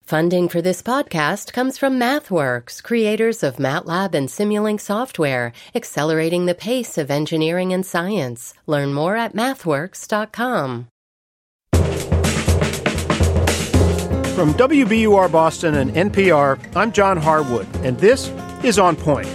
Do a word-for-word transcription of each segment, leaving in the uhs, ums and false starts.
Funding for this podcast comes from MathWorks, creators of MATLAB and Simulink software, accelerating the pace of engineering and science. Learn more at mathworks dot com. From W B U R Boston and N P R, I'm John Harwood, and this is On Point.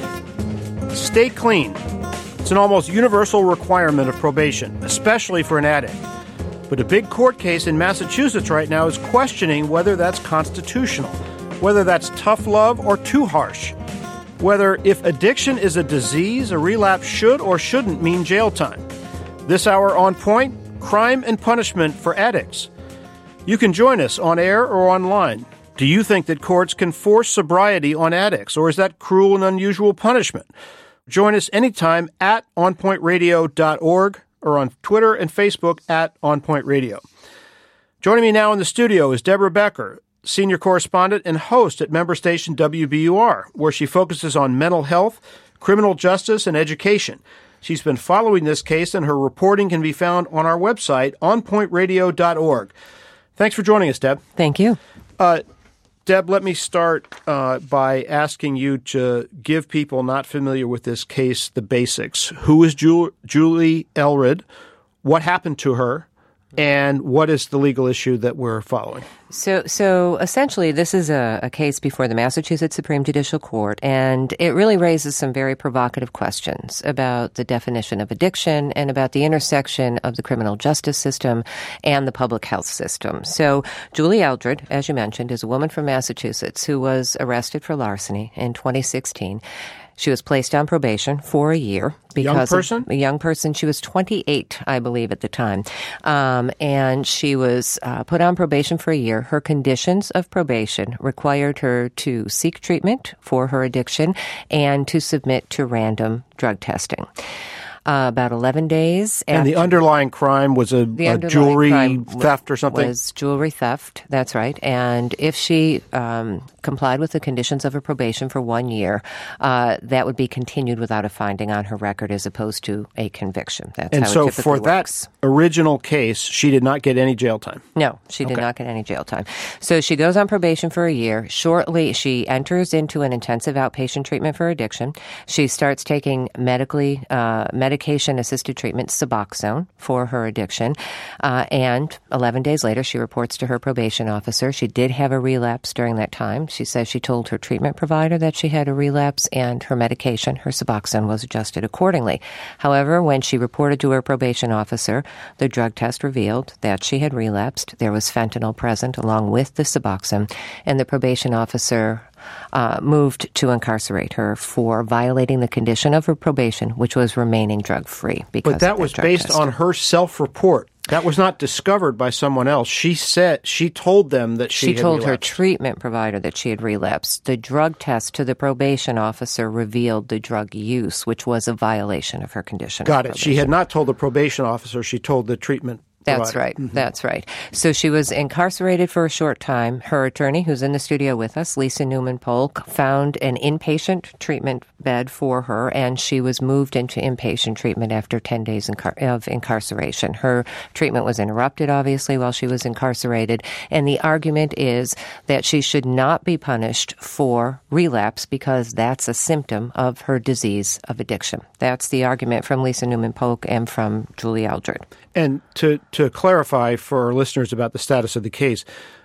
Stay clean. It's an almost universal requirement of probation, especially for an addict. But a big court case in Massachusetts right now is questioning whether that's constitutional, whether that's tough love or too harsh, whether if addiction is a disease, a relapse should or shouldn't mean jail time. This hour On Point, crime and punishment for addicts. You can join us on air or online. Do you think that courts can force sobriety on addicts, or is that cruel and unusual punishment? Join us anytime at on point radio dot org. or on Twitter and Facebook at On Point Radio. Joining me now in the studio is Deborah Becker, senior correspondent and host at member station W B U R, where she focuses on mental health, criminal justice, and education. She's been following this case, and her reporting can be found on our website, on point radio dot org. Thanks for joining us, Deb. Thank you. Uh, Deb, let me start uh, by asking you to give people not familiar with this case the basics. Who is Ju- Julie Eldred? What happened to her? And what is the legal issue that we're following? So, so essentially, this is a, a case before the Massachusetts Supreme Judicial Court, and it really raises some very provocative questions about the definition of addiction and about the intersection of the criminal justice system and the public health system. So, Julie Eldred, as you mentioned, is a woman from Massachusetts who was arrested for larceny in twenty sixteen. She was placed on probation for a year. Because young person? A young person. She was twenty-eight, I believe, at the time. Um, and she was uh, put on probation for a year. Her conditions of probation required her to seek treatment for her addiction and to submit to random drug testing. Uh, about eleven days. And the underlying crime was a, a jewelry theft or something? Was jewelry theft, that's right. And if she um, complied with the conditions of her probation for one year, uh, that would be continued without a finding on her record as opposed to a conviction. That's and how so it typically for works. That original case, she did not get any jail time? No, she did okay. not get any jail time. So she goes on probation for a year. Shortly, she enters into an intensive outpatient treatment for addiction. She starts taking medically uh, medication-assisted treatment, Suboxone, for her addiction. Uh, and eleven days later, she reports to her probation officer. She did have a relapse during that time. She says she told her treatment provider that she had a relapse, and her medication, her Suboxone, was adjusted accordingly. However, when she reported to her probation officer, the drug test revealed that she had relapsed. There was fentanyl present along with the Suboxone, and the probation officer Uh, moved to incarcerate her for violating the condition of her probation, which was remaining drug-free. Because but that was based test. on her self-report. That was not discovered by someone else. She said she told them that she, she had told relapsed. her treatment provider that she had relapsed. The drug test to the probation officer revealed the drug use, which was a violation of her condition. Got it. She had not told the probation officer. She told the treatment That's provider. right. Mm-hmm. That's right. So she was incarcerated for a short time. Her attorney, who's in the studio with us, Lisa Newman Polk, found an inpatient treatment bed for her, and she was moved into inpatient treatment after ten days incar- of incarceration. Her treatment was interrupted, obviously, while she was incarcerated, and the argument is that she should not be punished for relapse because that's a symptom of her disease of addiction. That's the argument from Lisa Newman Polk and from Julie Eldred. And to, to clarify for our listeners about the status of the case,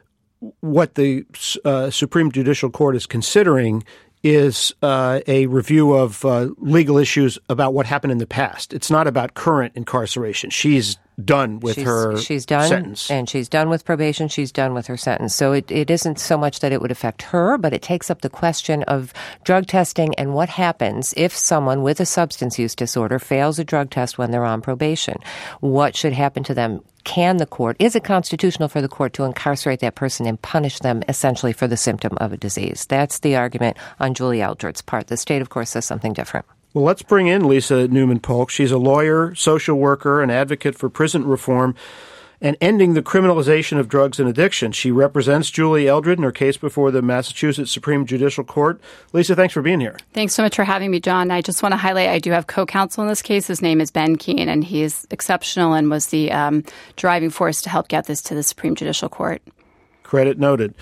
what the uh, Supreme Judicial Court is considering is uh, a review of uh, legal issues about what happened in the past. It's not about current incarceration. She's done with she's, her she's done, sentence. And she's done with probation. She's done with her sentence. So it, it isn't so much that it would affect her, but it takes up the question of drug testing and what happens if someone with a substance use disorder fails a drug test when they're on probation. What should happen to them? Can the court, is it constitutional for the court to incarcerate that person and punish them essentially for the symptom of a disease? That's the argument on Julie Eldred's part. The state, of course, says something different. Well, let's bring in Lisa Newman Polk. She's a lawyer, social worker, and advocate for prison reform and ending the criminalization of drugs and addiction. She represents Julie Eldred in her case before the Massachusetts Supreme Judicial Court. Lisa, thanks for being here. Thanks so much for having me, John. I just want to highlight I do have co-counsel in this case. His name is Ben Keene, and he is exceptional and was the um, driving force to help get this to the Supreme Judicial Court. Credit noted.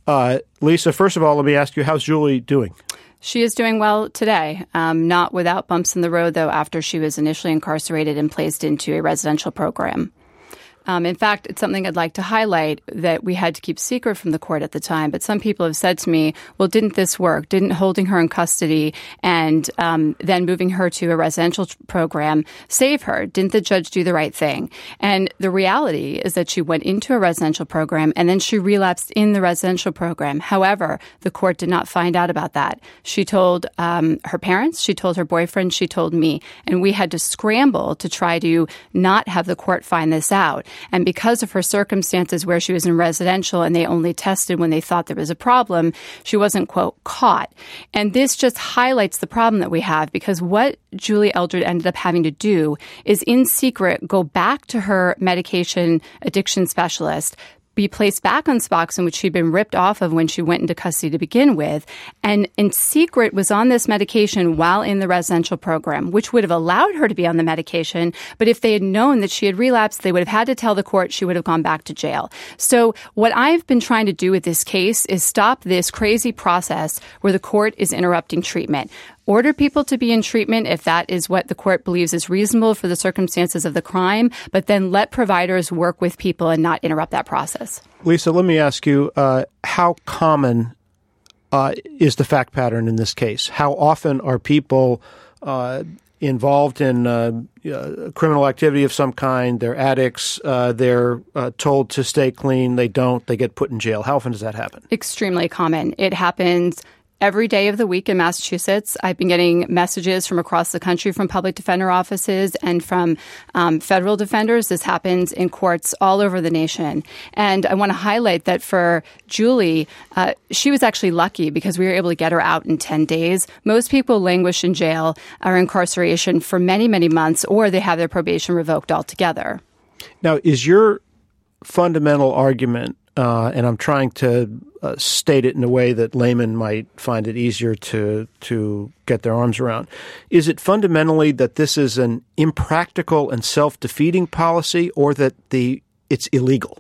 Uh, Lisa, first of all, let me ask you, how's Julie doing? She is doing well today, um, not without bumps in the road, though, after she was initially incarcerated and placed into a residential program. Um, in fact, it's something I'd like to highlight that we had to keep secret from the court at the time. But some people have said to me, well, didn't this work? Didn't holding her in custody and um, then moving her to a residential program save her? Didn't the judge do the right thing? And the reality is that she went into a residential program and then she relapsed in the residential program. However, the court did not find out about that. She told um, her parents, she told her boyfriend, she told me. And we had to scramble to try to not have the court find this out. And because of her circumstances where she was in residential and they only tested when they thought there was a problem, she wasn't, quote, caught. And this just highlights the problem that we have, because what Julie Eldred ended up having to do is in secret go back to her medication addiction specialist, be placed back on Suboxone, which she'd been ripped off of when she went into custody to begin with, and in secret was on this medication while in the residential program, which would have allowed her to be on the medication. But if they had known that she had relapsed, they would have had to tell the court. She would have gone back to jail. So what I've been trying to do with this case is stop this crazy process where the court is interrupting treatment. Order people to be in treatment if that is what the court believes is reasonable for the circumstances of the crime, but then let providers work with people and not interrupt that process. Lisa, let me ask you, uh, how common uh, is the fact pattern in this case? How often are people uh, involved in uh, uh, criminal activity of some kind? They're addicts. Uh, they're uh, told to stay clean. They don't. They get put in jail. How often does that happen? Extremely common. It happens every day of the week in Massachusetts. I've been getting messages from across the country from public defender offices and from um, federal defenders. This happens in courts all over the nation. And I want to highlight that for Julie, uh, she was actually lucky because we were able to get her out in ten days. Most people languish in jail or incarceration for many, many months, or they have their probation revoked altogether. Now, is your fundamental argument, uh, and I'm trying to Uh, state it in a way that laymen might find it easier to to get their arms around. Is it fundamentally that this is an impractical and self-defeating policy, or that the it's illegal?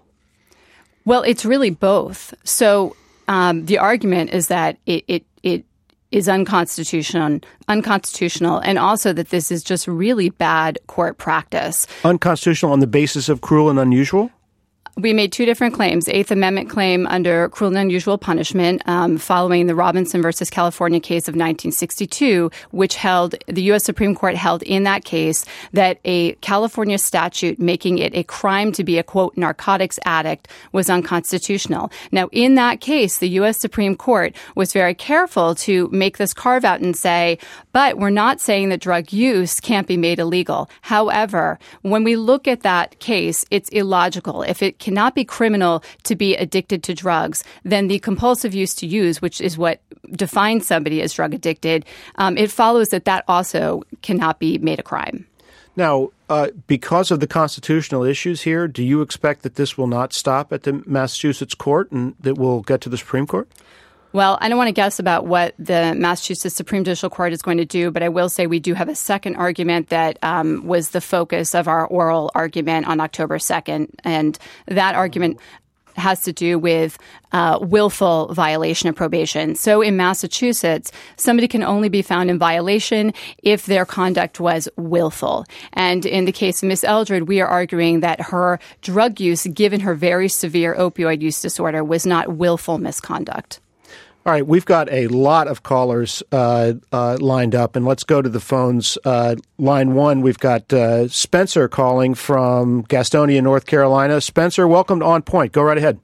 Well, it's really both. So um, the argument is that it, it it is unconstitutional, unconstitutional, and also that this is just really bad court practice. Unconstitutional on the basis of cruel and unusual? We made two different claims. Eighth Amendment claim under cruel and unusual punishment um, following the Robinson versus California case of nineteen sixty-two, which held, the U S Supreme Court held in that case that a California statute making it a crime to be a, quote, narcotics addict was unconstitutional. Now, in that case, the U S Supreme Court was very careful to make this carve out and say, but we're not saying that drug use can't be made illegal. However, when we look at that case, it's illogical. If it cannot be criminal to be addicted to drugs, then the compulsive use to use, which is what defines somebody as drug addicted, um, it follows that that also cannot be made a crime. Now, uh, because of the constitutional issues here, do you expect that this will not stop at the Massachusetts court and that we'll get to the Supreme Court? Well, I don't want to guess about what the Massachusetts Supreme Judicial Court is going to do, but I will say we do have a second argument that um, was the focus of our oral argument on October second. And that argument has to do with uh, willful violation of probation. So in Massachusetts, somebody can only be found in violation if their conduct was willful. And in the case of Miz Eldred, we are arguing that her drug use, given her very severe opioid use disorder, was not willful misconduct. All right, we've got a lot of callers uh, uh, lined up, and let's go to the phones. Uh, line one, we've got uh, Spencer calling from Gastonia, North Carolina. Spencer, welcome to On Point. Go right ahead.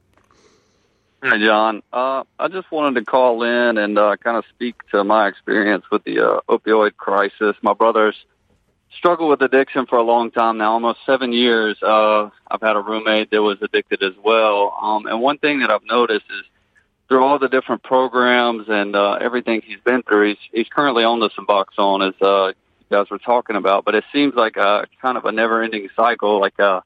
Hi, John. Uh, I just wanted to call in and uh, kind of speak to my experience with the uh, opioid crisis. My brother's struggled with addiction for a long time now, almost seven years. Uh, I've had a roommate that was addicted as well. Um, and one thing that I've noticed is through all the different programs and uh, everything he's been through, he's, he's currently on the Suboxone, as uh, you guys were talking about. But it seems like a kind of a never-ending cycle. Like uh,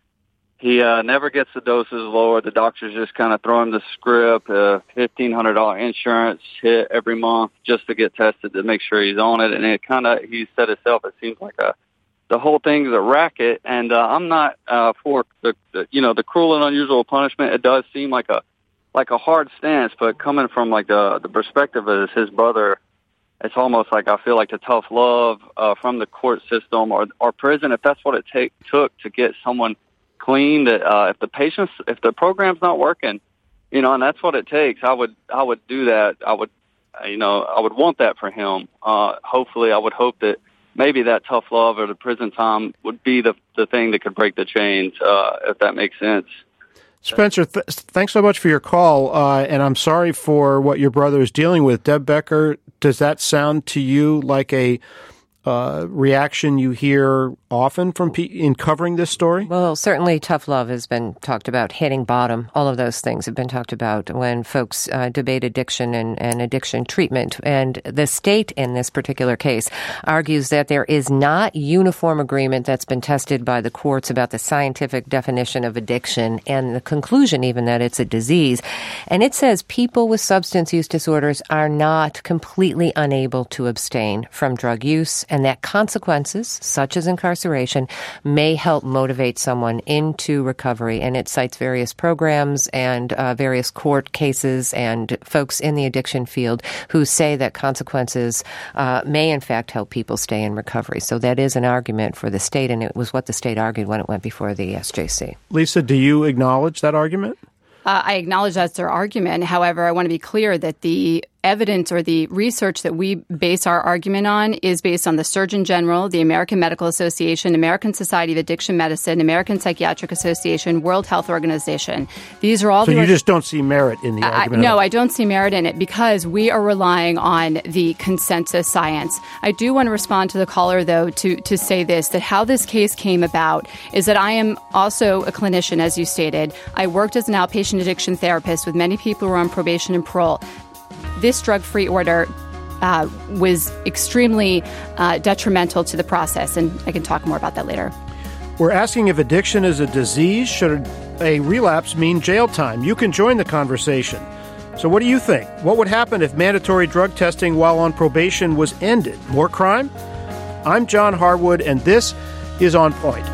he uh, never gets the doses lower. The doctors just kind of throw him the script, uh, fifteen hundred dollars insurance hit every month just to get tested to make sure he's on it. And it kind of, he said himself, it seems like a the whole thing's a racket. And uh, I'm not uh, for the, the, you know, the cruel and unusual punishment. It does seem like a like a hard stance, but coming from like the the perspective of his brother, it's almost like I feel like the tough love uh, from the court system or or prison, if that's what it take took to get someone clean. That uh, if the patients, if the program's not working, you know, and that's what it takes, I would I would do that. I would, you know, I would want that for him. Uh, hopefully, I would hope that maybe that tough love or the prison time would be the the thing that could break the chains, uh, if that makes sense. Spencer, th- thanks so much for your call, uh, and I'm sorry for what your brother is dealing with. Deb Becker, does that sound to you like a uh, reaction you hear often from pe- in covering this story? Well, certainly tough love has been talked about, hitting bottom. All of those things have been talked about when folks uh, debate addiction and, and addiction treatment. And the state in this particular case argues that there is not uniform agreement that's been tested by the courts about the scientific definition of addiction and the conclusion even that it's a disease. And it says people with substance use disorders are not completely unable to abstain from drug use, and that consequences, such as incarceration, may help motivate someone into recovery. And it cites various programs and uh, various court cases and folks in the addiction field who say that consequences uh, may, in fact, help people stay in recovery. So that is an argument for the state, and it was what the state argued when it went before the S J C. Lisa, do you acknowledge that argument? Uh, I acknowledge that's their argument. However, I want to be clear that the evidence or the research that we base our argument on is based on the Surgeon General, the American Medical Association, American Society of Addiction Medicine, American Psychiatric Association, World Health Organization. These are all. So the you org- just don't see merit in the I, argument? No, I don't see merit in it because we are relying on the consensus science. I do want to respond to the caller, though, to, to say this, that how this case came about is that I am also a clinician, as you stated. I worked as an outpatient addiction therapist with many people who are on probation and parole. This drug-free order uh, was extremely uh, detrimental to the process, and I can talk more about that later. We're asking if addiction is a disease. Should a relapse mean jail time? You can join the conversation. So what do you think? What would happen if mandatory drug testing while on probation was ended? More crime? I'm John Harwood, and this is On Point.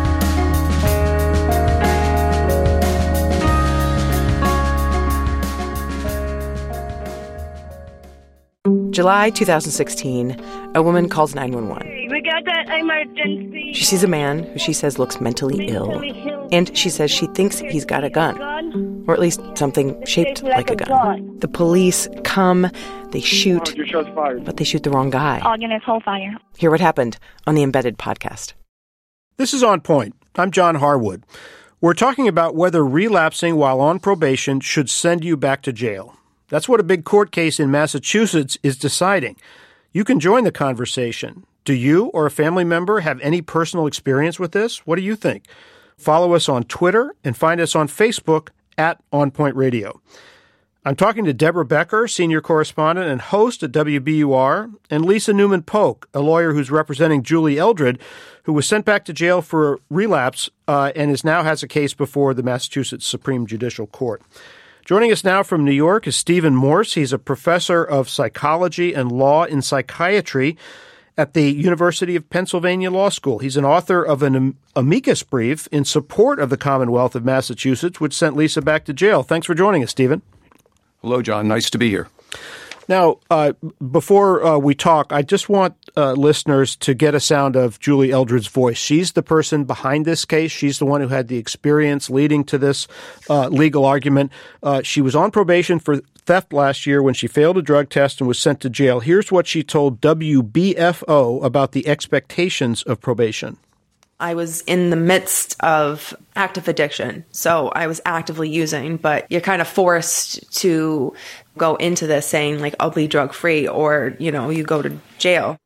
July two thousand sixteen, a woman calls nine one one. We got that emergency. She sees a man who she says looks mentally ill, and she says she thinks he's got a gun, or at least something shaped like a gun. The police come, they shoot, but they shoot the wrong guy. All units hold fire. Hear what happened on the Embedded podcast. This is On Point. I'm John Harwood. We're talking about whether relapsing while on probation should send you back to jail. That's what a big court case in Massachusetts is deciding. You can join the conversation. Do you or a family member have any personal experience with this? What do you think? Follow us on Twitter and find us on Facebook at On Point Radio. I'm talking to Deborah Becker, senior correspondent and host at W B U R, and Lisa Newman-Polk, a lawyer who's representing Julie Eldred, who was sent back to jail for a relapse uh, and is now has a case before the Massachusetts Supreme Judicial Court. Joining us now from New York is Stephen Morse. He's a professor of psychology and law in psychiatry at the University of Pennsylvania Law School. He's an author of an amicus brief in support of the Commonwealth of Massachusetts, which sent Lisa back to jail. Thanks for joining us, Stephen. Hello, John. Nice to be here. Now, uh, before uh, we talk, I just want uh, listeners to get a sound of Julie Eldred's voice. She's the person behind this case. She's the one who had the experience leading to this uh, legal argument. Uh, she was on probation for theft last year when she failed a drug test and was sent to jail. Here's what she told W B F O about the expectations of probation. I was in the midst of active addiction, so I was actively using, but you're kind of forced to go into this saying, like, I'll be drug-free, or, you know, you go to jail.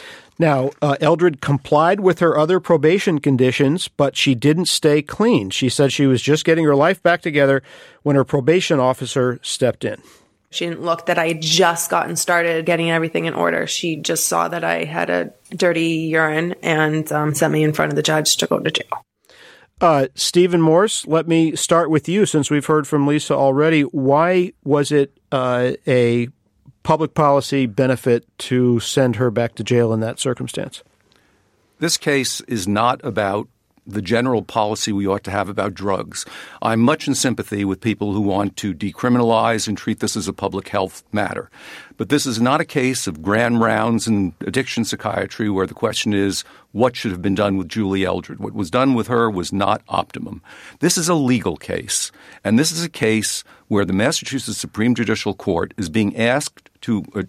Now, uh, Eldred complied with her other probation conditions, but she didn't stay clean. She said she was just getting her life back together when her probation officer stepped in. She didn't look that I had just gotten started getting everything in order. She just saw that I had a dirty urine and um, sent me in front of the judge to go to jail. Uh, Stephen Morse, let me start with you since we've heard from Lisa already. Why was it uh, a public policy benefit to send her back to jail in that circumstance? This case is not about the general policy we ought to have about drugs. I'm much in sympathy with people who want to decriminalize and treat this as a public health matter. But this is not a case of grand rounds in addiction psychiatry where the question is what should have been done with Julie Eldred. What was done with her was not optimum. This is a legal case, and this is a case where the Massachusetts Supreme Judicial Court is being asked to uh,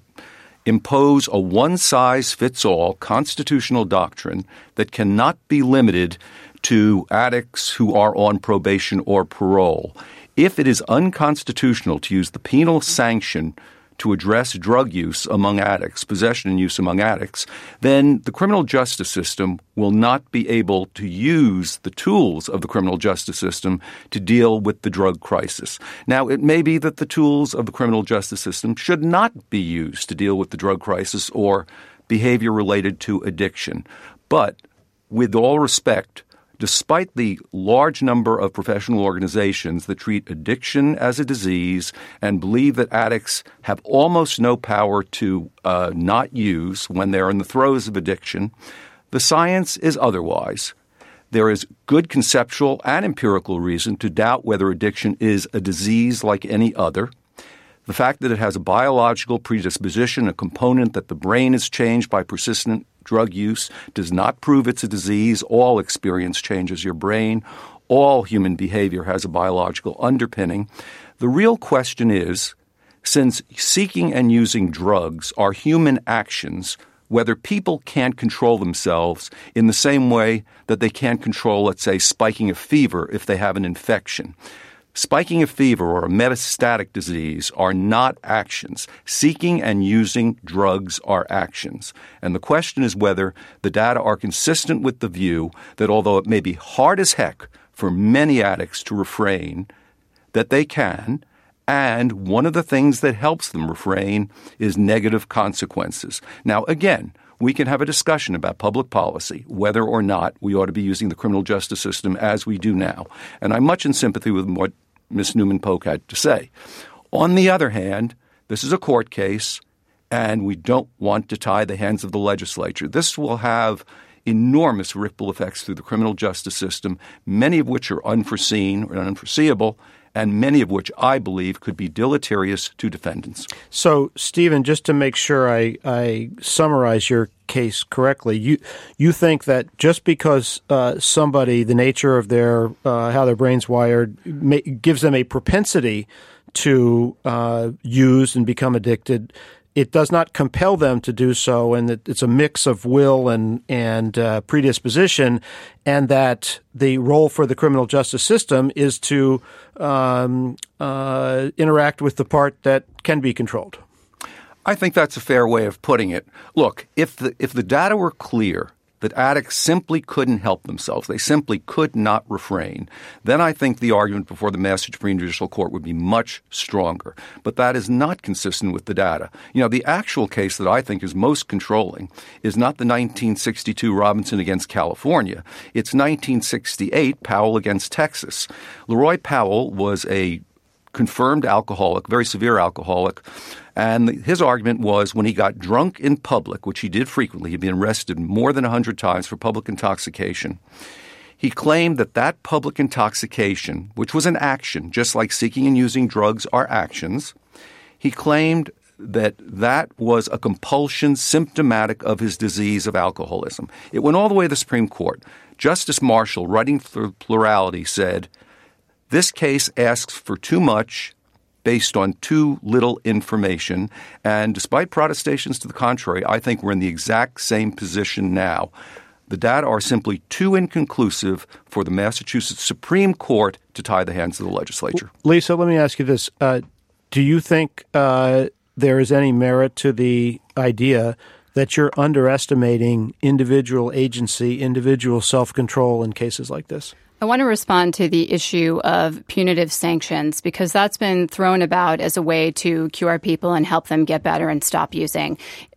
impose a one-size-fits-all constitutional doctrine that cannot be limited to addicts who are on probation or parole. If it is unconstitutional to use the penal sanction to address drug use among addicts, possession and use among addicts, then the criminal justice system will not be able to use the tools of the criminal justice system to deal with the drug crisis. Now, it may be that the tools of the criminal justice system should not be used to deal with the drug crisis or behavior related to addiction. But with all respect, despite the large number of professional organizations that treat addiction as a disease and believe that addicts have almost no power to uh, not use when they're in the throes of addiction, the science is otherwise. There is good conceptual and empirical reason to doubt whether addiction is a disease like any other. The fact that it has a biological predisposition, a component that the brain is changed by persistent drug use, does not prove it's a disease. All experience changes your brain. All human behavior has a biological underpinning. The real question is, since seeking and using drugs are human actions, whether people can't control themselves in the same way that they can't control, let's say, spiking a fever if they have an infection. Spiking a fever or a metastatic disease are not actions. Seeking and using drugs are actions. And the question is whether the data are consistent with the view that although it may be hard as heck for many addicts to refrain, that they can. And one of the things that helps them refrain is negative consequences. Now, again, we can have a discussion about public policy, whether or not we ought to be using the criminal justice system as we do now. And I'm much in sympathy with what Miz Newman-Polk had to say. On the other hand, this is a court case, and we don't want to tie the hands of the legislature. This will have enormous ripple effects through the criminal justice system, many of which are unforeseen or unforeseeable, and many of which I believe could be deleterious to defendants. So, Stephen, just to make sure I, I summarize your case correctly, you you think that just because uh, somebody, the nature of their uh, how their brain's wired, may, gives them a propensity to uh, use and become addicted, it does not compel them to do so, and that it's a mix of will and and uh, predisposition, and that the role for the criminal justice system is to um, uh, interact with the part that can be controlled. I think that's a fair way of putting it. Look, if the if the data were clear that addicts simply couldn't help themselves, they simply could not refrain, then I think the argument before the Massachusetts Supreme Judicial Court would be much stronger. But that is not consistent with the data. You know, the actual case that I think is most controlling is not the nineteen sixty-two Robinson against California. It's nineteen sixty-eight Powell against Texas. Leroy Powell was a confirmed alcoholic, very severe alcoholic. And his argument was when he got drunk in public, which he did frequently, he'd been arrested more than one hundred times for public intoxication. He claimed that that public intoxication, which was an action, just like seeking and using drugs are actions, he claimed that that was a compulsion symptomatic of his disease of alcoholism. It went all the way to the Supreme Court. Justice Marshall, writing for plurality, said, "This case asks for too much based on too little information. And despite protestations to the contrary, I think we're in the exact same position now. The data are simply too inconclusive for the Massachusetts Supreme Court to tie the hands of the legislature." Lisa, let me ask you this. Uh, do you think uh, there is any merit to the idea that you're underestimating individual agency, individual self-control in cases like this? I want to respond to the issue of punitive sanctions because that's been thrown about as a way to cure people and help them get better and stop using.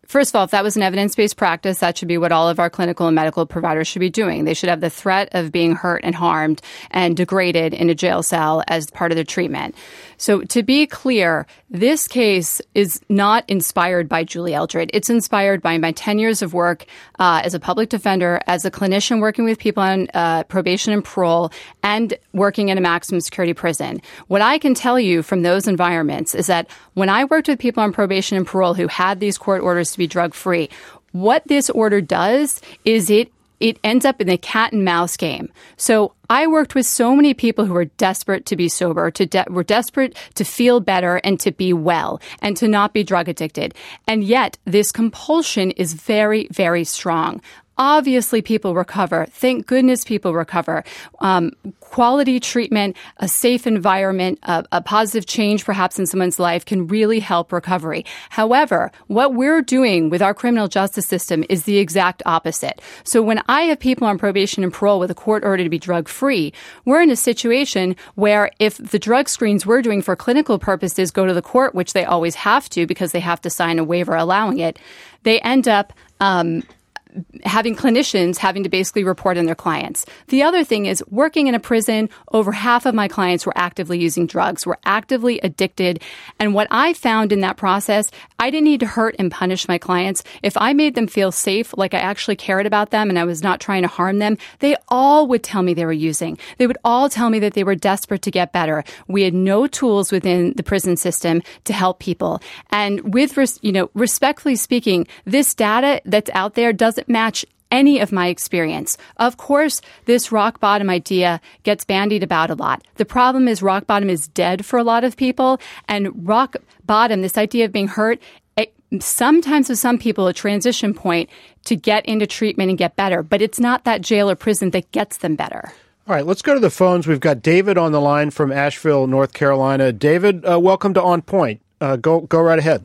First of all, if that was an evidence-based practice, that should be what all of our clinical and medical providers should be doing. They should have the threat of being hurt and harmed and degraded in a jail cell as part of their treatment. So to be clear, this case is not inspired by Julie Eldred. It's inspired by my ten years of work uh, as a public defender, as a clinician working with people on uh, probation and parole, and working in a maximum security prison. What I can tell you from those environments is that when I worked with people on probation and parole who had these court orders to be drug-free, what this order does is it it ends up in a cat and mouse game. So I worked with so many people who were desperate to be sober, to de- were desperate to feel better and to be well and to not be drug addicted. And yet this compulsion is very, very strong. Obviously, people recover. Thank goodness people recover. Um, quality treatment, a safe environment, a, a positive change perhaps in someone's life can really help recovery. However, what we're doing with our criminal justice system is the exact opposite. So when I have people on probation and parole with a court order to be drug-free, we're in a situation where if the drug screens we're doing for clinical purposes go to the court, which they always have to because they have to sign a waiver allowing it, they end up um having clinicians having to basically report on their clients. The other thing is working in a prison, over half of my clients were actively using drugs, were actively addicted. And what I found in that process, I didn't need to hurt and punish my clients. If I made them feel safe, like I actually cared about them and I was not trying to harm them, they all would tell me they were using. They would all tell me that they were desperate to get better. We had no tools within the prison system to help people. And with, you know, respectfully speaking, this data that's out there doesn't match any of my experience. Of course, this rock bottom idea gets bandied about a lot. The problem is rock bottom is dead for a lot of people, and rock bottom, this idea of being hurt, it, sometimes with some people a transition point to get into treatment and get better, but it's not that jail or prison that gets them better. All right, let's go to the phones. We've got David on the line from Asheville, North Carolina. David, uh, welcome to On Point. Uh, go go right ahead.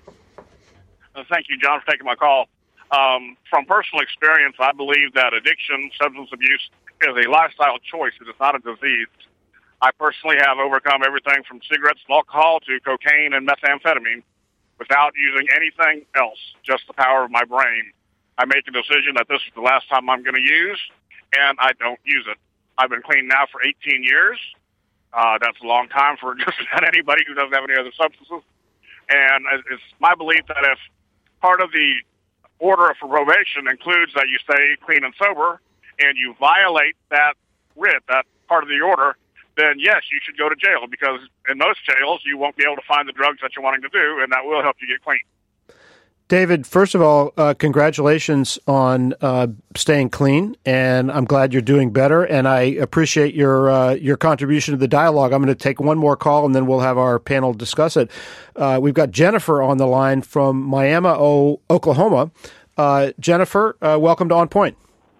Uh, thank you, John, for taking my call. Um, from personal experience, I believe that addiction, substance abuse, is a lifestyle choice. It is not a disease. I personally have overcome everything from cigarettes and alcohol to cocaine and methamphetamine without using anything else, just the power of my brain. I make a decision that this is the last time I'm going to use, and I don't use it. I've been clean now for eighteen years. Uh, that's a long time for just about anybody who doesn't have any other substances. And it's my belief that if part of the order for probation includes that you stay clean and sober, and you violate that writ, that part of the order, then yes, you should go to jail, because in most jails you won't be able to find the drugs that you're wanting to do, and that will help you get clean. David, first of all, uh, congratulations on uh, staying clean, and I'm glad you're doing better, and I appreciate your uh, your contribution to the dialogue. I'm going to take one more call, and then we'll have our panel discuss it. Uh, we've got Jennifer on the line from Miami, o- Oklahoma. Uh, Jennifer, uh, welcome to On Point.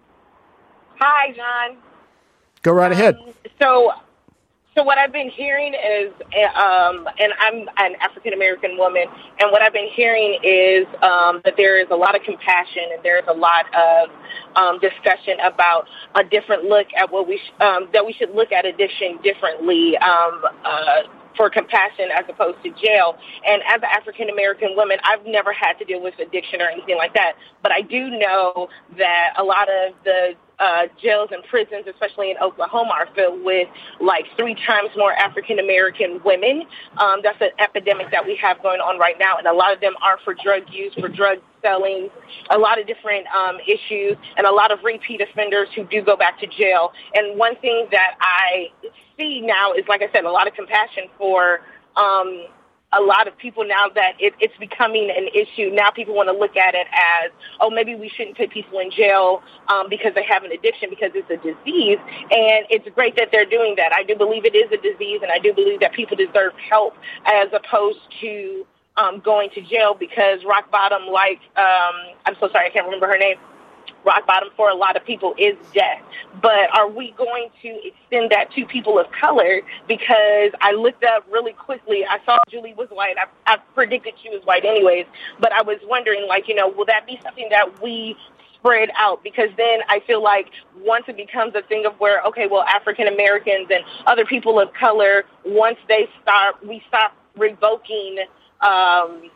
Hi, John. Go right um, ahead. So, so what I've been hearing is, um, and I'm an African-American woman, and what I've been hearing is um, that there is a lot of compassion and there is a lot of um, discussion about a different look at what we, sh- um, that we should look at addiction differently, um, uh, for compassion as opposed to jail. And as an African-American woman, I've never had to deal with addiction or anything like that. But I do know that a lot of the uh, jails and prisons, especially in Oklahoma, are filled with like three times more African-American women. Um, that's an epidemic that we have going on right now. And a lot of them are for drug use, for drug selling, a lot of different um, issues, and a lot of repeat offenders who do go back to jail. And one thing that I see now is, like I said, a lot of compassion for um, a lot of people now that it, it's becoming an issue. Now people want to look at it as, oh, maybe we shouldn't put people in jail um, because they have an addiction, because it's a disease. And it's great that they're doing that. I do believe it is a disease, and I do believe that people deserve help as opposed to um, going to jail, because rock bottom, like, um, I'm so sorry, I can't remember her name, rock bottom for a lot of people is death. But are we going to extend that to people of color? Because I looked up really quickly. I saw Julie was white. I, I predicted she was white anyways. But I was wondering, like, you know, will that be something that we spread out? Because then I feel like once it becomes a thing of where, okay, well, African Americans and other people of color, once they start, we stop revoking um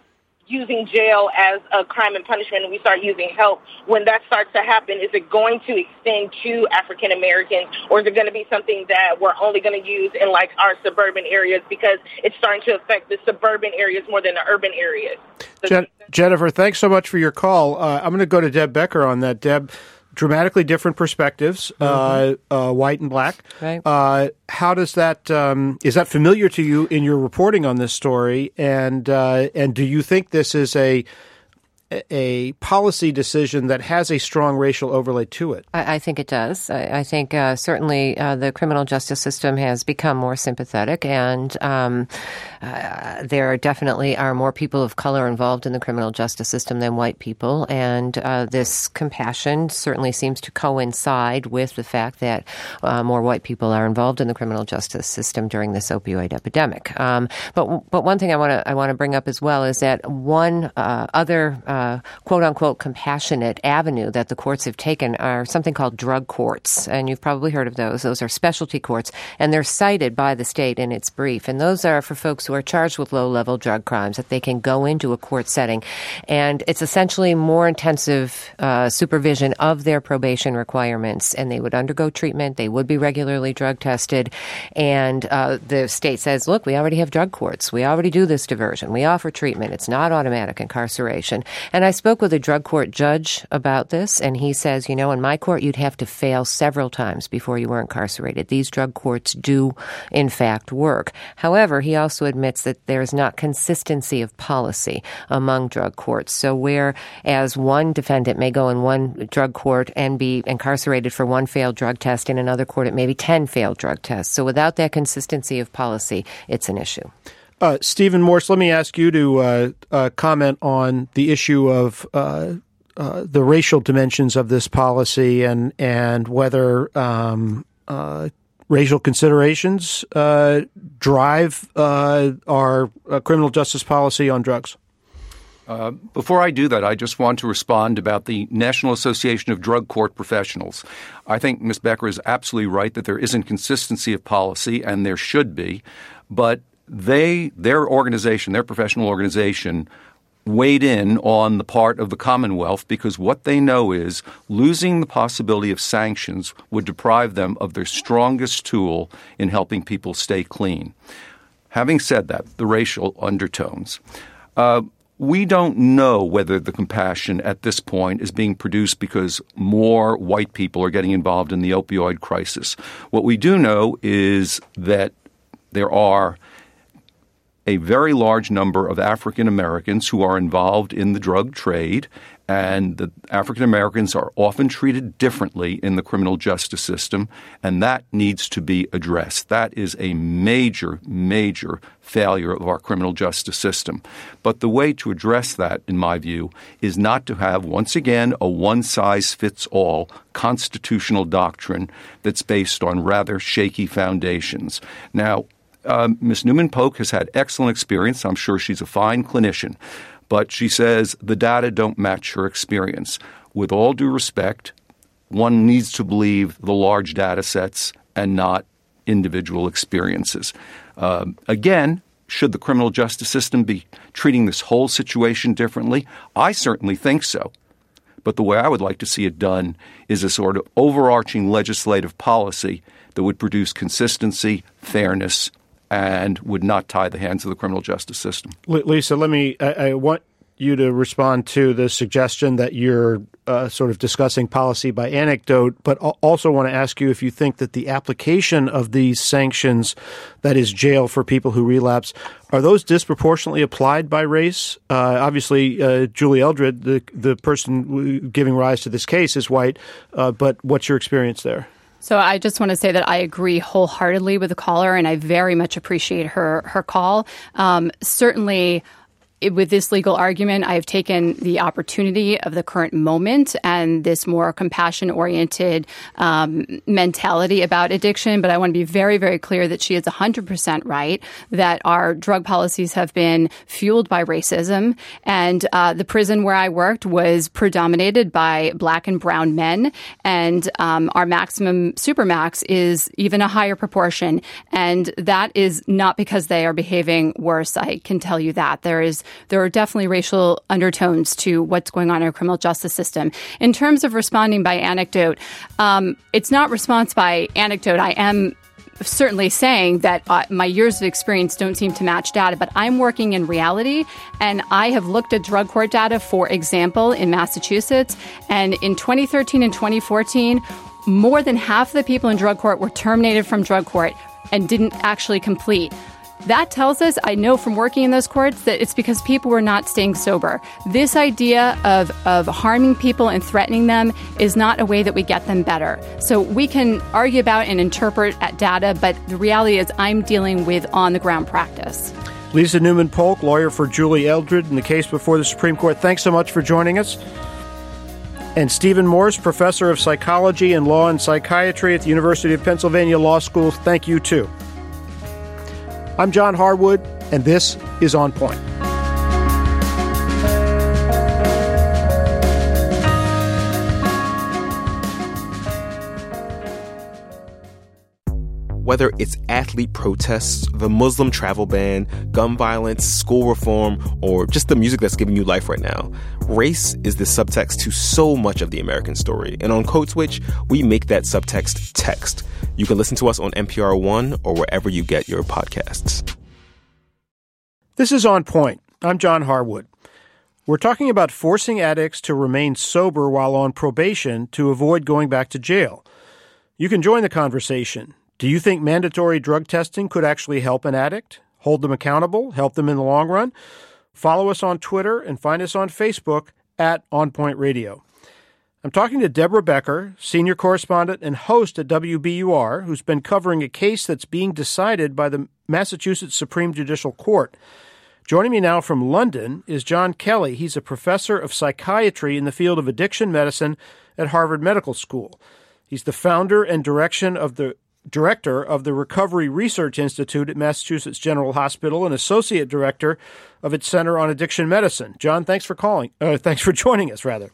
using jail as a crime and punishment and we start using help, when that starts to happen, is it going to extend to African Americans, or is it going to be something that we're only going to use in like our suburban areas because it's starting to affect the suburban areas more than the urban areas? Jen- Jennifer, thanks so much for your call. Uh, I'm going to go to Deb Becker on that. Deb, dramatically different perspectives, mm-hmm. uh, uh, white and black. Right. Uh, how does that, um, is that familiar to you in your reporting on this story? And, uh, and do you think this is a, a policy decision that has a strong racial overlay to it? I, I think it does. I, I think uh, certainly uh, the criminal justice system has become more sympathetic, and um, uh, there definitely are more people of color involved in the criminal justice system than white people, and uh, this compassion certainly seems to coincide with the fact that uh, more white people are involved in the criminal justice system during this opioid epidemic. Um, but but one thing I want to I want to bring up as well is that one uh, other uh, Uh, quote-unquote compassionate avenue that the courts have taken are something called drug courts. And you've probably heard of those. Those are specialty courts. And they're cited by the state in its brief. And those are for folks who are charged with low-level drug crimes, that they can go into a court setting. And it's essentially more intensive uh, supervision of their probation requirements. And they would undergo treatment. They would be regularly drug tested. And uh, the state says, look, we already have drug courts. We already do this diversion. We offer treatment. It's not automatic incarceration. And I spoke with a drug court judge about this, and he says, you know, in my court, you'd have to fail several times before you were incarcerated. These drug courts do, in fact, work. However, he also admits that there's not consistency of policy among drug courts. So whereas one defendant may go in one drug court and be incarcerated for one failed drug test, in another court it may be ten failed drug tests. So without that consistency of policy, it's an issue. Uh, Stephen Morse, let me ask you to uh, uh, comment on the issue of uh, uh, the racial dimensions of this policy and and whether um, uh, racial considerations uh, drive uh, our uh, criminal justice policy on drugs. Uh, before I do that, I just want to respond about the National Association of Drug Court Professionals. I think Miz Becker is absolutely right that there isn't consistency of policy, and there should be, but They, their organization, their professional organization, weighed in on the part of the Commonwealth because what they know is losing the possibility of sanctions would deprive them of their strongest tool in helping people stay clean. Having said that, the racial undertones. Uh, we don't know whether the compassion at this point is being produced because more white people are getting involved in the opioid crisis. What we do know is that there are a very large number of African Americans who are involved in the drug trade, and the African Americans are often treated differently in the criminal justice system, and that needs to be addressed. That is a major, major failure of our criminal justice system. But the way to address that, in my view, is not to have, once again, a one-size-fits-all constitutional doctrine that's based on rather shaky foundations. Now, Uh, Miz Newman-Polk has had excellent experience. I'm sure she's a fine clinician. But she says the data don't match her experience. With all due respect, one needs to believe the large data sets and not individual experiences. Uh, again, should the criminal justice system be treating this whole situation differently? I certainly think so. But the way I would like to see it done is a sort of overarching legislative policy that would produce consistency, fairness, and would not tie the hands of the criminal justice system. Lisa, let me, I, I want you to respond to the suggestion that you're uh, sort of discussing policy by anecdote, but also want to ask you if you think that the application of these sanctions, that is jail for people who relapse, are those disproportionately applied by race? Uh, obviously, uh, Julie Eldred, the, the person giving rise to this case, is white, uh, but what's your experience there? So I just want to say that I agree wholeheartedly with the caller, and I very much appreciate her her call. Um, certainly, it, with this legal argument, I have taken the opportunity of the current moment and this more compassion-oriented um, mentality about addiction. But I want to be very, very clear that she is one hundred percent right, that our drug policies have been fueled by racism. And uh, the prison where I worked was predominated by black and brown men. And um, our maximum supermax is even a higher proportion. And that is not because they are behaving worse. I can tell you that. There is there are definitely racial undertones to what's going on in our criminal justice system. In terms of responding by anecdote, um, it's not response by anecdote. I am certainly saying that uh, my years of experience don't seem to match data, but I'm working in reality, and I have looked at drug court data, for example, in Massachusetts, and in twenty thirteen and twenty fourteen, more than half of the people in drug court were terminated from drug court and didn't actually complete. That tells us, I know from working in those courts, that it's because people were not staying sober. This idea of, of harming people and threatening them is not a way that we get them better. So we can argue about and interpret at data, but the reality is I'm dealing with on-the-ground practice. Lisa Newman-Polk, lawyer for Julie Eldred in the case before the Supreme Court. Thanks so much for joining us. And Stephen Morse, professor of psychology and law and psychiatry at the University of Pennsylvania Law School. Thank you, too. I'm John Harwood, and this is On Point. Whether it's athlete protests, the Muslim travel ban, gun violence, school reform, or just the music that's giving you life right now, race is the subtext to so much of the American story. And on Code Switch, we make that subtext text. You can listen to us on N P R One or wherever you get your podcasts. This is On Point. I'm John Harwood. We're talking about forcing addicts to remain sober while on probation to avoid going back to jail. You can join the conversation. Do you think mandatory drug testing could actually help an addict? Hold them accountable? Help them in the long run? Follow us on Twitter and find us on Facebook at On Point Radio. I'm talking to Deborah Becker, senior correspondent and host at W B U R, who's been covering a case that's being decided by the Massachusetts Supreme Judicial Court. Joining me now from London is John Kelly. He's a professor of psychiatry in the field of addiction medicine at Harvard Medical School. He's the founder and direction of the director of the Recovery Research Institute at Massachusetts General Hospital and associate director of its Center on Addiction Medicine. John, thanks for calling. Uh, thanks for joining us, rather.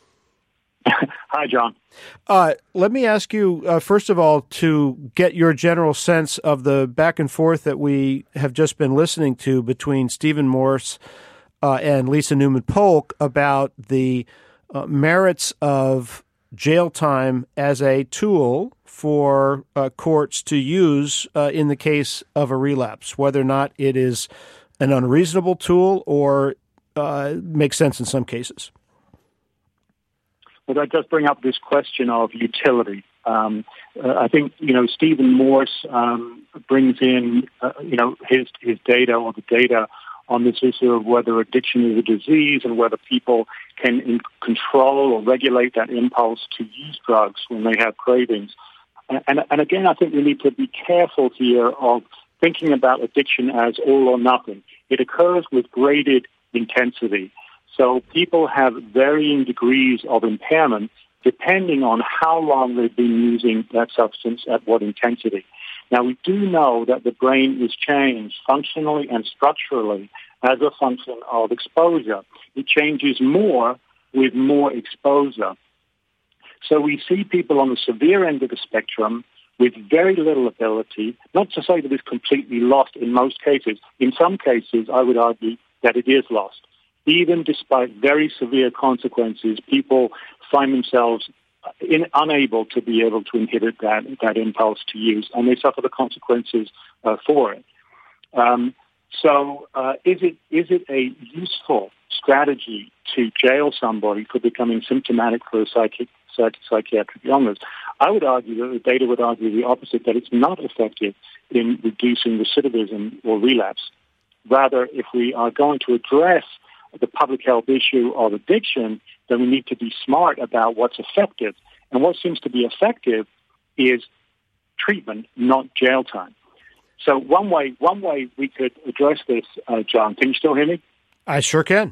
Hi, John. Uh, let me ask you, uh, first of all, to get your general sense of the back and forth that we have just been listening to between Stephen Morse uh, and Lisa Newman-Polk about the uh, merits of jail time as a tool for uh, courts to use uh, in the case of a relapse, whether or not it is an unreasonable tool or uh, makes sense in some cases. Well, that does bring up this question of utility. Um, uh, I think, you know, Stephen Morse um, brings in, uh, you know, his his data or the data on this issue of whether addiction is a disease and whether people can in- control or regulate that impulse to use drugs when they have cravings. And, and, and again, I think we need to be careful here of thinking about addiction as all or nothing. It occurs with graded intensity. So people have varying degrees of impairment depending on how long they've been using that substance at what intensity. Now, we do know that the brain is changed functionally and structurally as a function of exposure. It changes more with more exposure. So we see people on the severe end of the spectrum with very little ability, not to say that it's completely lost in most cases. In some cases, I would argue that it is lost. Even despite very severe consequences, people find themselves in, unable to be able to inhibit that, that impulse to use, and they suffer the consequences uh, for it. Um, so uh, is it is it a useful strategy to jail somebody for becoming symptomatic for a psychic, psych, psychiatric illness? I would argue that the data would argue the opposite, that it's not effective in reducing recidivism or relapse. Rather, if we are going to address the public health issue of addiction, then we need to be smart about what's effective. And what seems to be effective is treatment, not jail time. So one way one way we could address this, uh, John, can you still hear me? I sure can.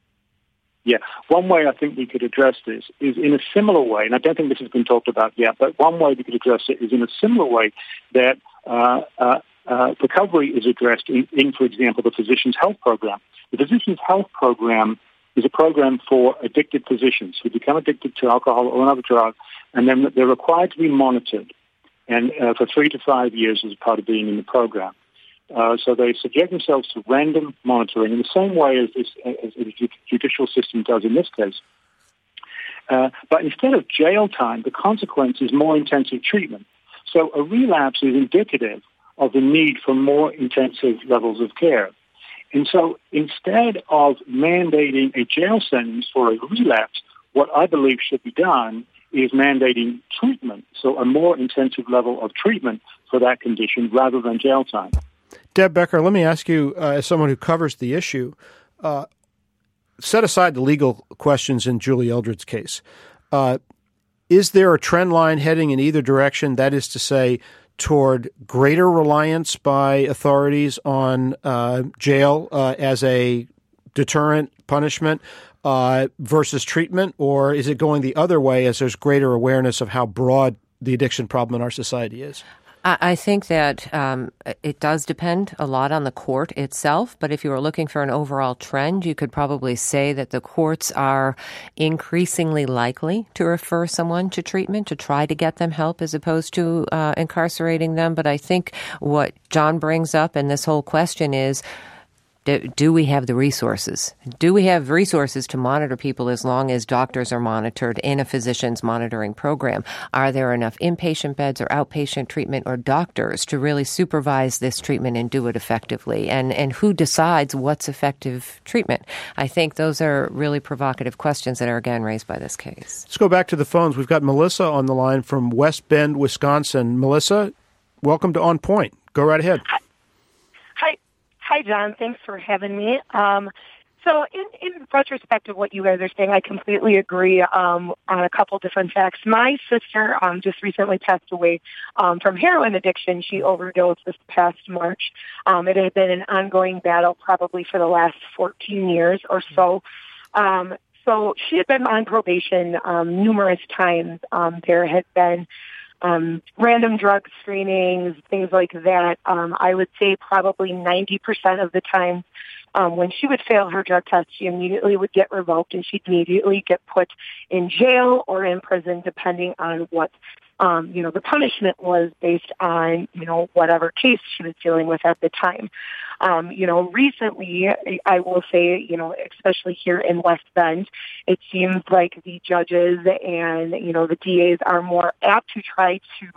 Yeah. One way I think we could address this is in a similar way, and I don't think this has been talked about yet, but one way we could address it is in a similar way that uh, uh, uh, recovery is addressed in, in, for example, the Physicians' Health Program. The Physicians' Health Program is a program for addicted physicians who become addicted to alcohol or another drug, and then they're required to be monitored and uh, for three to five years as part of being in the program. Uh, so they subject themselves to random monitoring in the same way as, this, as the judicial system does in this case. Uh, but instead of jail time, the consequence is more intensive treatment. So a relapse is indicative of the need for more intensive levels of care. And so instead of mandating a jail sentence for a relapse, what I believe should be done is mandating treatment, so a more intensive level of treatment for that condition rather than jail time. Deb Becker, let me ask you, uh, as someone who covers the issue, uh, set aside the legal questions in Julie Eldred's case. Uh, is there a trend line heading in either direction, that is to say, toward greater reliance by authorities on uh, jail uh, as a deterrent punishment uh, versus treatment, or is it going the other way as there's greater awareness of how broad the addiction problem in our society is? I think that um, it does depend a lot on the court itself, but if you were looking for an overall trend, you could probably say that the courts are increasingly likely to refer someone to treatment, to try to get them help as opposed to uh, incarcerating them. But I think what John brings up in this whole question is, Do, do we have the resources? Do we have resources to monitor people as long as doctors are monitored in a physician's monitoring program? Are there enough inpatient beds or outpatient treatment or doctors to really supervise this treatment and do it effectively? And, and who decides what's effective treatment? I think those are really provocative questions that are, again, raised by this case. Let's go back to the phones. We've got Melissa on the line from West Bend, Wisconsin. Melissa, welcome to On Point. Go right ahead. Hi. Hi, John. Thanks for having me. Um, so in, in retrospect of what you guys are saying, I completely agree um, on a couple different facts. My sister um, just recently passed away um, from heroin addiction. She overdosed this past March. Um, it had been an ongoing battle probably for the last fourteen years or so. Um, so she had been on probation um, numerous times. Um, there had been Um, random drug screenings, things like that. Um, I would say probably ninety percent of the time um, when she would fail her drug test, she immediately would get revoked and she'd immediately get put in jail or in prison, depending on what, um, you know, the punishment was based on, you know, whatever case she was dealing with at the time. Um, you know, recently, I will say, you know, especially here in West Bend, it seems like the judges and, you know, the D As are more apt to try to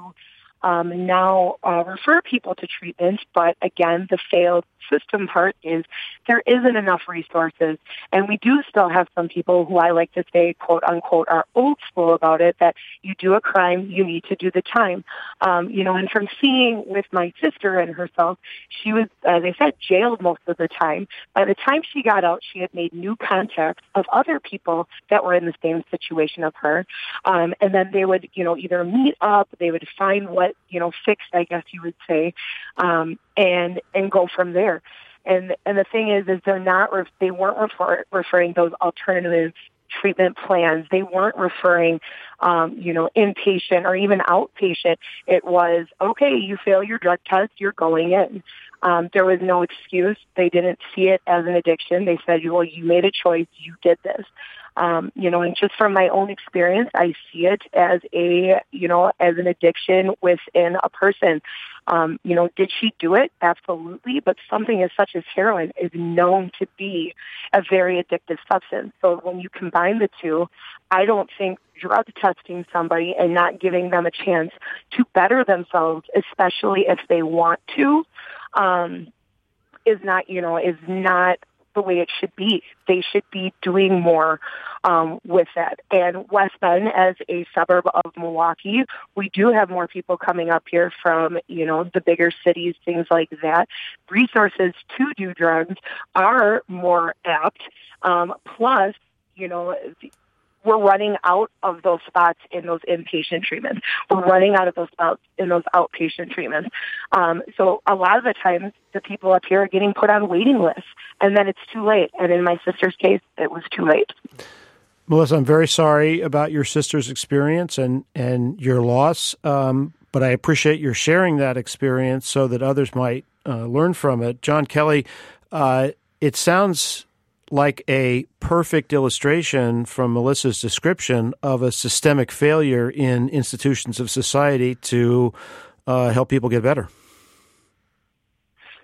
um, now uh, refer people to treatment. But again, the failed system part is there isn't enough resources. And we do still have some people who I like to say, quote unquote, are old school about it, that you do a crime, you need to do the time. Um, you know, and from seeing with my sister and herself, she was, as I said, jailed most of the time. By the time she got out, she had made new contacts of other people that were in the same situation of her. Um, and then they would, you know, either meet up, they would find what, you know, fixed, I guess you would say, um, and, and go from there. And and the thing is, is they're not, they weren't refer, referring those alternative treatment plans. They weren't referring, um, you know, inpatient or even outpatient. It was, okay, you fail your drug test, you're going in. Um, there was no excuse. They didn't see it as an addiction. They said, well, you made a choice, you did this. Um, you know, and just from my own experience, I see it as a, you know, as an addiction within a person. Um, you know, did she do it? Absolutely. But something as such as heroin is known to be a very addictive substance. So when you combine the two, I don't think drug testing somebody and not giving them a chance to better themselves, especially if they want to, um, is not, you know, is not the way it should be. They should be doing more um, with that. And West Bend, as a suburb of Milwaukee, we do have more people coming up here from, you know, the bigger cities, things like that. Resources to do drugs are more apt. Um, plus, you know, we're running out of those spots in those inpatient treatments. We're running out of those spots in those outpatient treatments. Um, so a lot of the times, the people up here are getting put on waiting lists, and then it's too late. And in my sister's case, it was too late. Melissa, I'm very sorry about your sister's experience and, and your loss, um, but I appreciate your sharing that experience so that others might uh, learn from it. John Kelly, uh, it sounds like a perfect illustration from Melissa's description of a systemic failure in institutions of society to uh, help people get better.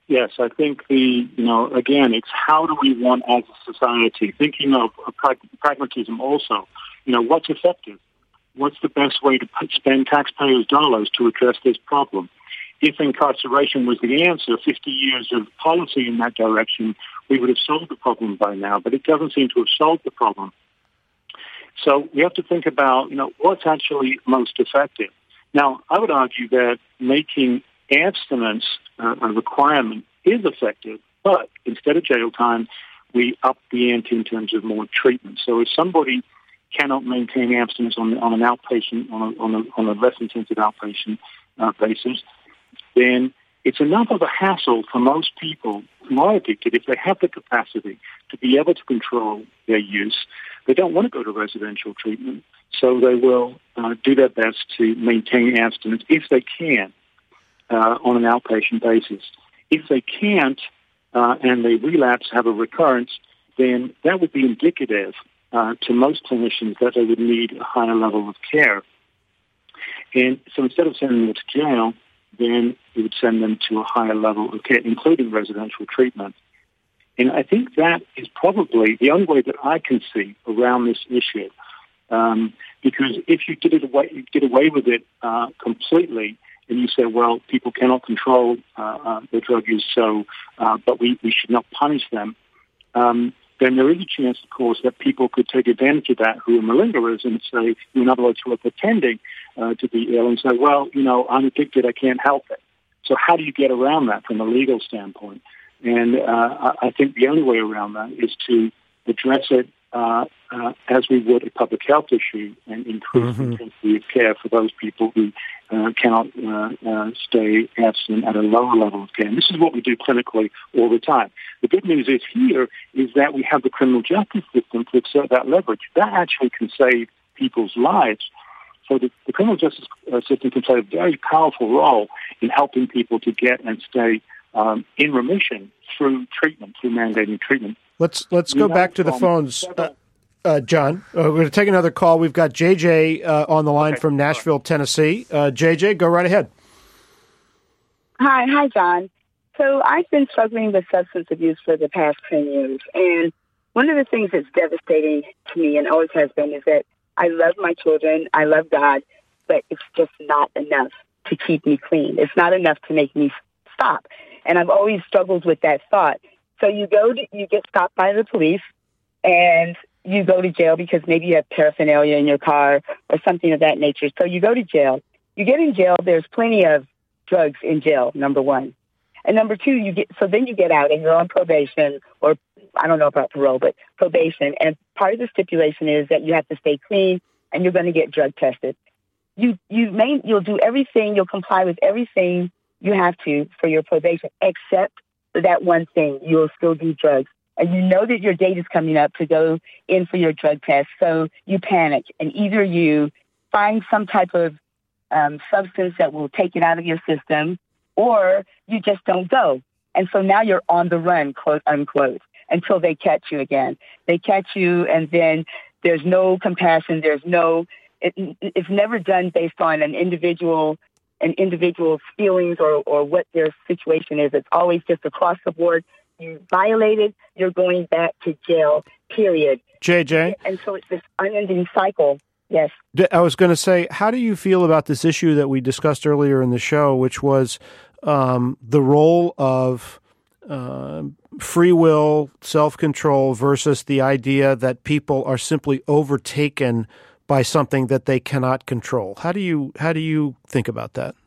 Yes, I think the, you know, again, it's how do we want as a society, thinking of, of pragmatism also, you know, what's effective? What's the best way to put, spend taxpayers' dollars to address this problem? If incarceration was the answer, fifty years of policy in that direction, we would have solved the problem by now, but it doesn't seem to have solved the problem. So we have to think about, you know, what's actually most effective. Now, I would argue that making abstinence uh, a requirement is effective, but instead of jail time, we up the ante in terms of more treatment. So if somebody cannot maintain abstinence on, on an outpatient, on a, on a, on a less intensive outpatient uh, basis, then it's enough of a hassle for most people who are addicted, if they have the capacity to be able to control their use. They don't want to go to residential treatment, so they will uh, do their best to maintain abstinence if they can uh, on an outpatient basis. If they can't uh, and they relapse, have a recurrence, then that would be indicative uh, to most clinicians that they would need a higher level of care. And so instead of sending them to jail, then you would send them to a higher level of care, including residential treatment. And I think that is probably the only way that I can see around this issue. Um, because if you did it away, you did away with it uh, completely, and you say, well, people cannot control uh, uh, their drug use, so uh, but we, we should not punish them. Um, then there is a chance, of course, that people could take advantage of that who are malingerers and say, in other words, who are pretending uh, to be ill and say, well, you know, I'm addicted, I can't help it. So how do you get around that from a legal standpoint? And uh, I think the only way around that is to address it uh, uh, as we would a public health issue and increase mm-hmm. the intensity of care for those people who uh, cannot uh, uh, stay abstinent at a lower level of care. And this is what we do clinically all the time. The good news is here is that we have the criminal justice system to exert that leverage. That actually can save people's lives. So the, the criminal justice uh, system can play a very powerful role in helping people to get and stay um, in remission through treatment, through mandating treatment. Let's let's go back to the phones, uh, uh, John. Uh, we're going to take another call. We've got J J uh, on the line okay. from Nashville, Tennessee. Uh, J J, go right ahead. Hi, hi, John. So I've been struggling with substance abuse for the past ten years, and one of the things that's devastating to me and always has been is that I love my children, I love God, but it's just not enough to keep me clean. It's not enough to make me stop. And I've always struggled with that thought. So you go to, you get stopped by the police and you go to jail because maybe you have paraphernalia in your car or something of that nature. So you go to jail. You get in jail. There's plenty of drugs in jail, number one. And number two, you get, so then you get out and you're on probation, or I don't know about parole, but probation. And part of the stipulation is that you have to stay clean and you're going to get drug tested. You, you may, you'll do everything, you'll comply with everything you have to for your probation, except for that one thing. You'll still do drugs. And you know that your date is coming up to go in for your drug test. So you panic and either you find some type of um, substance that will take it out of your system, or you just don't go. And so now you're on the run, quote unquote, until they catch you again. They catch you, and then there's no compassion. There's no, it, it's never done based on an individual, an individual's feelings or, or what their situation is. It's always just across the board. You violated, you're going back to jail, period. J J? And so it's this unending cycle. Yes. I was going to say, how do you feel about this issue that we discussed earlier in the show, which was um, the role of uh, free will, self-control versus the idea that people are simply overtaken by something that they cannot control? How do you how do you think about that?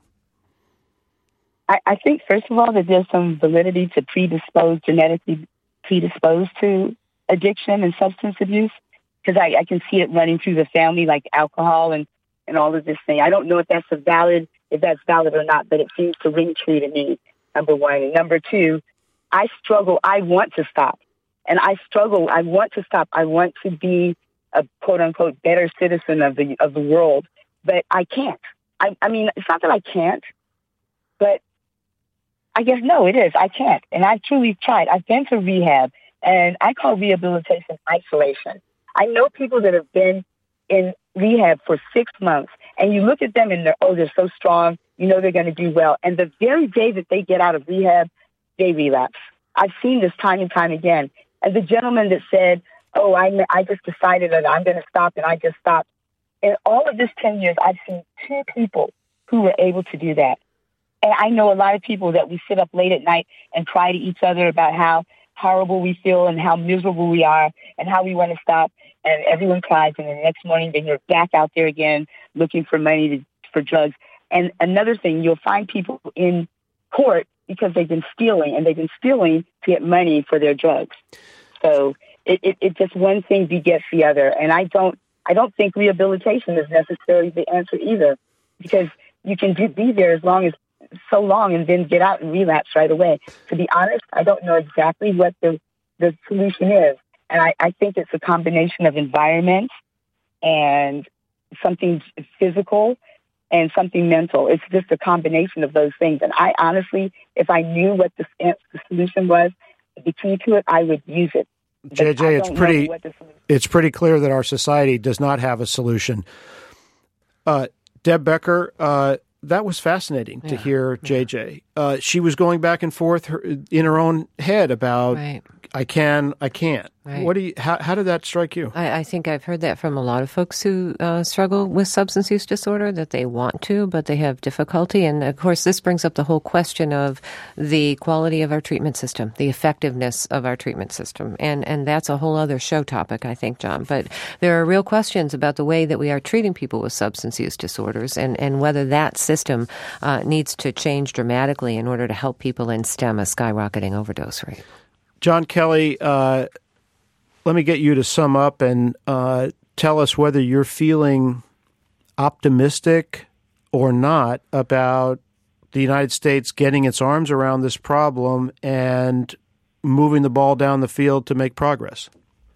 I, I think, first of all, that there's some validity to predispose, genetically predisposed to addiction and substance abuse. Because I, I can see it running through the family, like alcohol and, and all of this thing. I don't know if that's a valid, if that's valid or not, but it seems to ring true to me, number one. And number two, I struggle. I want to stop. And I struggle. I want to stop. I want to be a quote-unquote better citizen of the of the world, but I can't. I, I mean, it's not that I can't, but I guess, no, it is. I can't. And I've truly tried. I've been to rehab, and I call rehabilitation isolation. I know people that have been in rehab for six months, and you look at them and they're, oh, they're so strong. You know they're going to do well. And the very day that they get out of rehab, they relapse. I've seen this time and time again. And the gentleman that said, oh, I, I just decided that I'm going to stop and I just stopped. In all of this ten years, I've seen two people who were able to do that. And I know a lot of people that we sit up late at night and cry to each other about how horrible we feel and how miserable we are and how we want to stop. And everyone cries. And the next morning, then you're back out there again looking for money to, for drugs. And another thing, you'll find people in court because they've been stealing, and they've been stealing to get money for their drugs. So it, it, it just one thing begets the other. And I don't I don't think rehabilitation is necessarily the answer either, because you can be, be there as long as so long and then get out and relapse right away. To be honest, I don't know exactly what the, the solution is. And I, I think it's a combination of environment and something physical and something mental. It's just a combination of those things. And I honestly, if I knew what the, the solution was, the key to it, I would use it. J J, it's pretty it's pretty clear that our society does not have a solution. Uh, Deb Becker, uh, that was fascinating yeah. to hear J J. Uh, she was going back and forth her, in her own head about, right. I can, I can't. Right. What do you? How, how did that strike you? I, I think I've heard that from a lot of folks who uh, struggle with substance use disorder, that they want to, but they have difficulty. And of course, this brings up the whole question of the quality of our treatment system, the effectiveness of our treatment system. And, and that's a whole other show topic, I think, John. But there are real questions about the way that we are treating people with substance use disorders and, and whether that system uh, needs to change dramatically in order to help people and stem a skyrocketing overdose rate. John Kelly, uh, let me get you to sum up and uh, tell us whether you're feeling optimistic or not about the United States getting its arms around this problem and moving the ball down the field to make progress.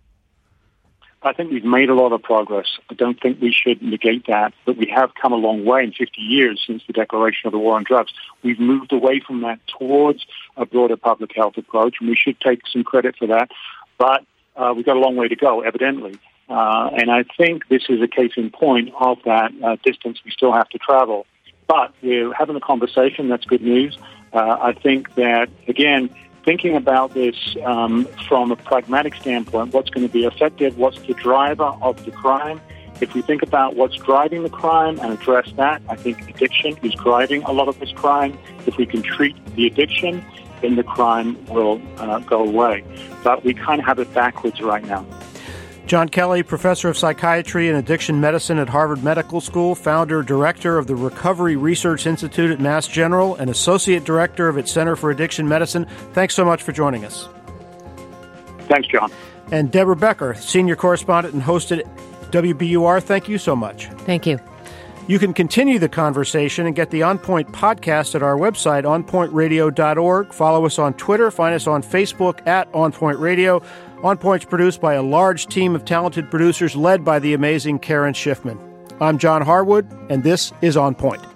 I think we've made a lot of progress. I don't think we should negate that, but we have come a long way in fifty years since the declaration of the war on drugs. We've moved away from that towards a broader public health approach, and we should take some credit for that. But uh, we've got a long way to go, evidently. Uh, and I think this is a case in point of that uh, distance we still have to travel. But we're having a conversation. That's good news. Uh, I think that, again, thinking about this um, from a pragmatic standpoint, what's going to be effective, what's the driver of the crime. If we think about what's driving the crime and address that, I think addiction is driving a lot of this crime. If we can treat the addiction, then the crime will uh, go away. But we kind of have it backwards right now. John Kelly, professor of psychiatry and addiction medicine at Harvard Medical School, founder, director of the Recovery Research Institute at Mass General, and associate director of its Center for Addiction Medicine. Thanks so much for joining us. Thanks, John. And Deborah Becker, senior correspondent and host at W B U R, thank you so much. Thank you. You can continue the conversation and get the On Point podcast at our website, on point radio dot org. Follow us on Twitter. Find us on Facebook at On Point Radio. On Point's produced by a large team of talented producers led by the amazing Karen Schiffman. I'm John Harwood, and this is On Point.